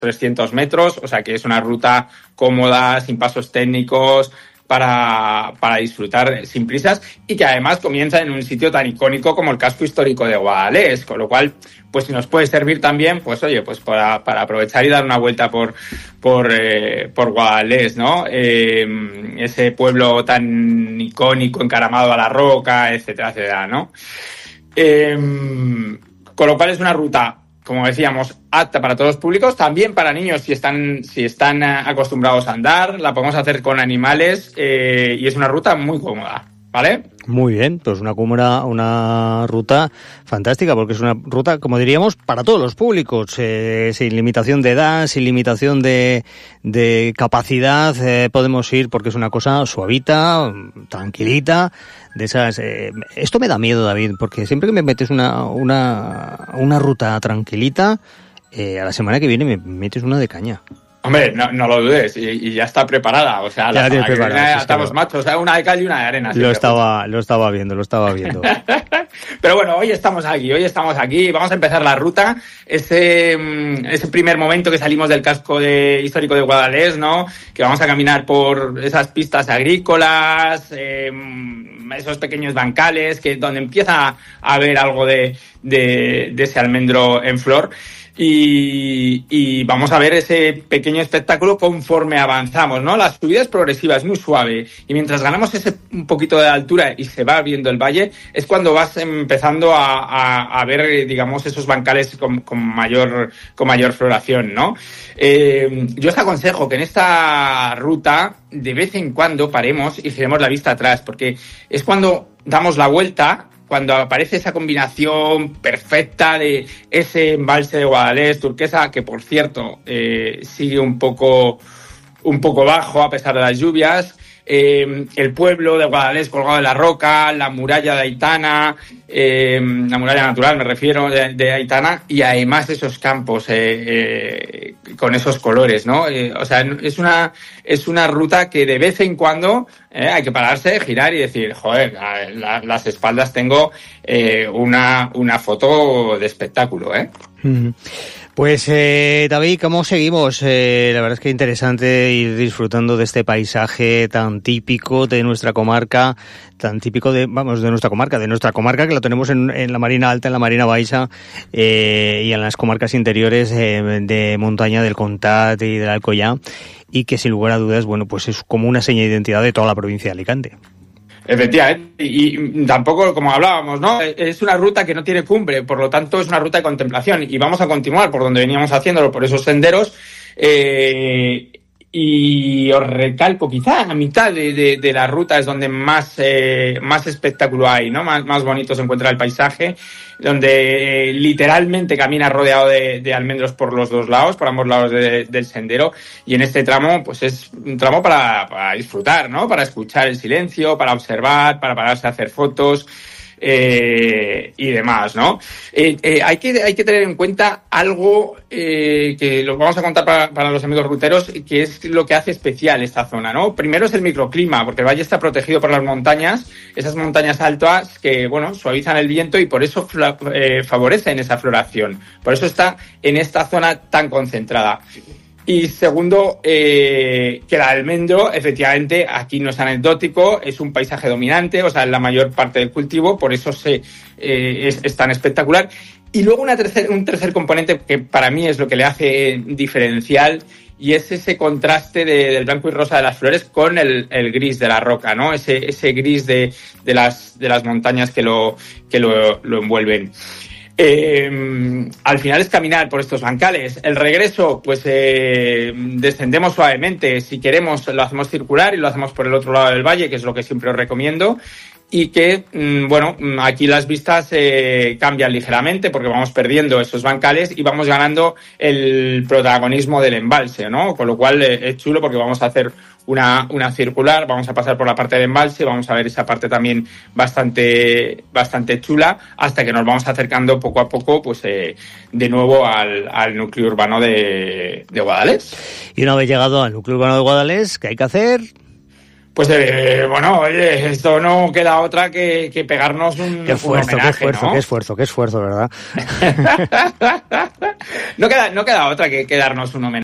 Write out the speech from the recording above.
300 metros, o sea que es una ruta cómoda, sin pasos técnicos, para disfrutar sin prisas, y que además comienza en un sitio tan icónico como el casco histórico de Guadalest, con lo cual pues nos puede servir también, pues oye, pues para aprovechar y dar una vuelta por Guadalest, ¿no? Ese pueblo tan icónico, encaramado a la roca, etcétera, etcétera, ¿no? Con lo cual es una ruta, como decíamos, apta para todos los públicos, también para niños si están acostumbrados a andar, la podemos hacer con animales, y es una ruta muy cómoda, ¿vale? Muy bien, pues una ruta fantástica, porque es una ruta, como diríamos, para todos los públicos, sin limitación de edad, sin limitación de capacidad, podemos ir porque es una cosa suavita, tranquilita, de esas. Esto me da miedo, David, porque siempre que me metes una ruta tranquilita, a la semana que viene me metes una de caña. Hombre, no lo dudes, y ya está preparada, o sea, ya la preparada, estamos machos, o sea, una de cal y una de arena. Lo estaba viendo. Pero bueno, hoy estamos aquí, vamos a empezar la ruta, ese primer momento que salimos del casco histórico de Guadalest, ¿no? Que vamos a caminar por esas pistas agrícolas, esos pequeños bancales, donde empieza a haber algo de ese almendro en flor. Y vamos a ver ese pequeño espectáculo conforme avanzamos, ¿no? La subida es progresiva, es muy suave, y mientras ganamos un poquito de altura y se va viendo el valle, es cuando vas empezando a ver, digamos, esos bancales con mayor floración, ¿no? Yo os aconsejo que en esta ruta de vez en cuando paremos y giremos la vista atrás, porque es cuando damos la vuelta, cuando aparece esa combinación perfecta de ese embalse de Guadalest turquesa, que por cierto sigue un poco bajo a pesar de las lluvias, el pueblo de Guadalest colgado de la roca, la muralla de Aitana, la muralla natural me refiero de Aitana, y además esos campos con esos colores, ¿no? O sea, es una ruta que de vez en cuando hay que pararse, girar y decir, joder, las espaldas tengo una foto de espectáculo, ¿eh? Mm-hmm. Pues David, ¿cómo seguimos? La verdad es que interesante ir disfrutando de este paisaje tan típico de nuestra comarca, tan típico de nuestra comarca que la tenemos en la Marina Alta, en la Marina Baixa, y en las comarcas interiores de montaña del Comtat y del Alcoyà, y que sin lugar a dudas, bueno, pues es como una seña de identidad de toda la provincia de Alicante. Efectivamente, y tampoco, como hablábamos, ¿no? Es una ruta que no tiene cumbre, por lo tanto es una ruta de contemplación, y vamos a continuar por donde veníamos haciéndolo, por esos senderos, y os recalco, quizá a mitad de la ruta es donde más espectáculo hay, ¿no? Más bonito se encuentra el paisaje, donde literalmente camina rodeado de almendros por los dos lados, por ambos lados del sendero, y en este tramo, pues es un tramo para disfrutar, ¿no? Para escuchar el silencio, para observar, para pararse a hacer fotos, y demás, ¿no? Hay que tener en cuenta algo que lo vamos a contar para los amigos ruteros, que es lo que hace especial esta zona, ¿no? Primero es el microclima, porque el valle está protegido por las montañas, esas montañas altas que, bueno, suavizan el viento y por eso favorecen esa floración. Por eso está en esta zona tan concentrada. Y segundo, que el almendro, efectivamente, aquí no es anecdótico, es un paisaje dominante, o sea, es la mayor parte del cultivo, por eso es tan espectacular. Y luego un tercer componente que para mí es lo que le hace diferencial, y es ese contraste del blanco y rosa de las flores con el gris de la roca, ¿no? Ese gris de las montañas que lo envuelven. Al final es caminar por estos bancales. El regreso, pues descendemos suavemente. Si queremos, lo hacemos circular y lo hacemos por el otro lado del valle, que es lo que siempre os recomiendo. Y que, bueno, aquí las vistas cambian ligeramente porque vamos perdiendo esos bancales y vamos ganando el protagonismo del embalse, ¿no? Con lo cual es chulo porque vamos a hacer una circular, vamos a pasar por la parte del embalse, vamos a ver esa parte también bastante chula, hasta que nos vamos acercando poco a poco, pues de nuevo al núcleo urbano de Guadalest. Y una vez llegado al núcleo urbano de Guadalest, ¿qué hay que hacer? Pues bueno, oye, esto no queda otra que pegarnos un homenaje, ¿no? Qué esfuerzo, ¿verdad? No queda otra que darnos un homenaje.